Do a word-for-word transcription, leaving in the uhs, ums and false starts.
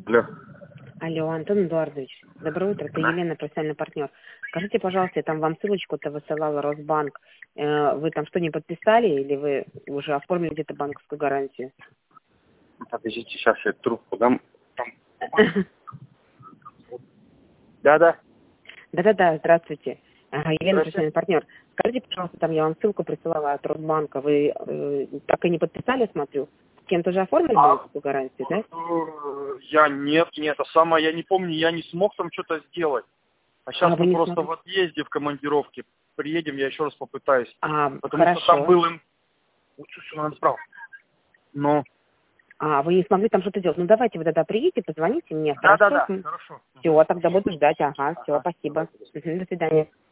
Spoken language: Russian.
Алло. Алло, Антон Эдуардович, доброе утро, это Да. Елена, профессиональный партнер. Скажите, пожалуйста, я там вам ссылочку-то высылала Росбанк. Э, Вы там что, не подписали или вы уже оформили где-то банковскую гарантию? Подождите, сейчас я трубку дам. Да-да. Да-да-да, здравствуйте. Ага, Елена, Здравствуйте. профессиональный партнер. Скажите, пожалуйста, там я вам ссылку присылала от Росбанка. Вы э, так и не подписали, смотрю? С кем-то же оформили А, банковскую гарантию, да? э, Я нет, нет, а самое, я не помню, я не смог там что-то сделать. А сейчас А, вы мы не просто смогли? в отъезде, в командировке. Приедем, я еще раз попытаюсь. А, Потому что там хорошо. был им... Вот что надо справа. Ну, А, вы не смогли там что-то делать. Ну, давайте вы тогда приедете, позвоните мне, хорошо? да-да-да, хорошо. Все, тогда буду ждать. Ага, все, Ага, спасибо. давайте. Мгм, до свидания.